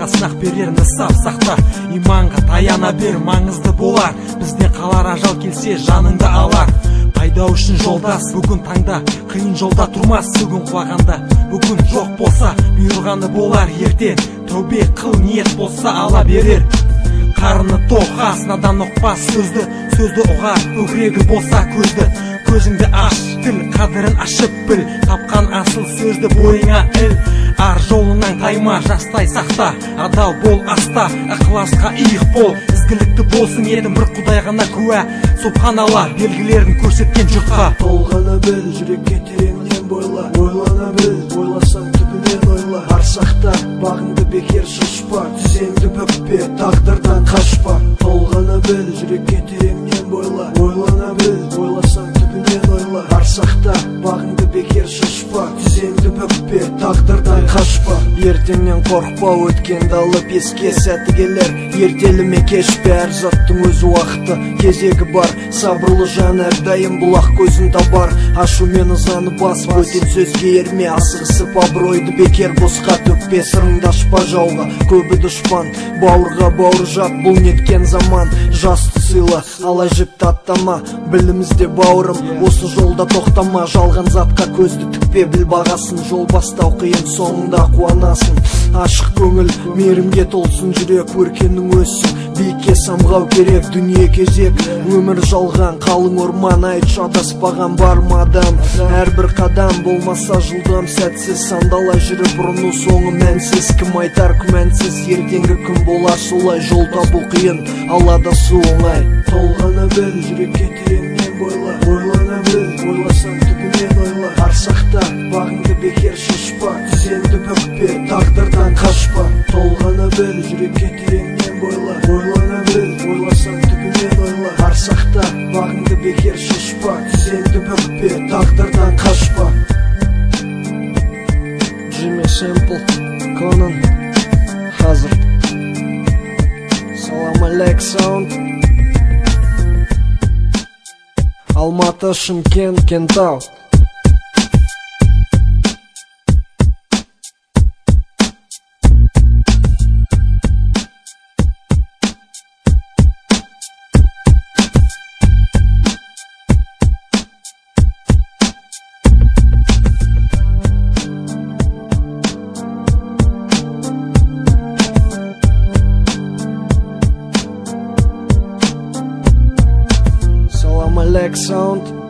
саған сынақ берер нысап сақта. Иманға таяна бер, маңызды болар, бізден қалар ажал келсе жаныңды алар. Пайда үшін жолдас, бүгін таңда қиын жолда тұрмас, бүгін құлағанда. Бүгін жоқ болса бұйырғаны болар, ертең тәубе қыл, ниет болса ала берер. Қарны тоқ ас, надан ұқпас сөзді ұғар, көкірегі болса көзді. Көзіңді аш, тіл қадірін ашып біл, тапқан асыл сөзді бойыңа іл. Ар жолынан тайма, жастай сақта, адал бол аста, ықыласқа иық бол. Ізгілікті болсын едім, бір Құдай ғана куә, Субханалла белгілерін көрсеткен жұртқа. Толғана біл, жүрекке тереңнен бойла, ойлана біл, ойласаң түбінен ойла. Арсақта бағыңды бекер шашпа, тізеңді бүкпе, тағдырдан қашпа. Толғана біл, жүрекке тереңнен бойла, ойлана біл, ойласаң түбінен ойла. Арсақта бағыңды бекер шашпа, тізеңді бүкпе, тағдырдан қашпа. Ертеңнен қорқпа, өткенді алып еске, сәті келер, ертеліме кешпе. Әр заттың өз уақыты, кезегі бар, сабырлы жан әрдайым бұлақ көзін табар. Ашу мен ызаны бас, бөтен сөзге ерме, асығысып абыройды бекер босқа төкпе. Сырыңды ашпа жауға, көбі дұшпан, бауырға бауыр жат, бұл неткен заман. Жасты сыйла, алай жіпті аттама, білімізде бауырым, осы жолда тоқтама. Жалған затқа көзді тікпе, біл бағасын, жол бастау қиын, соңында қуанасың. Ашық көңіл, мейірімге толсын жүрек, өркенің өссін, биікке самғау керек. Дүние кезек, өмір жалған, қалың орман, айтшы адаспаған бар ма адам. Әрбір қадам болмаса жылдам, сәтсіз сандалай жүріп ұрыну соңы мәнсіз. Кім айтар күмәнсіз, ертеңгі күн болар солай, жол табу қиын, алладасу оңай. Толғана біл, жүрекке тереңнен бойла, ойлана біл, ойласаң түбінен ойла. Арсақта бағыңды бекер шашпа, тізеңді бүкпе, тағдырдан қашпа. Толғана біл, жүрекке тереңнен бойла, ойлана біл, ойласаң түбінен ойла. Арсақта бағыңды бекер шашпа, тізеңді бүкпе, тағдырдан қашпа. Jimmy Simple, Conan, Hazard. Salam Alek Sound. Алматы, Шымкент, Кентау. Salam Alek Sound.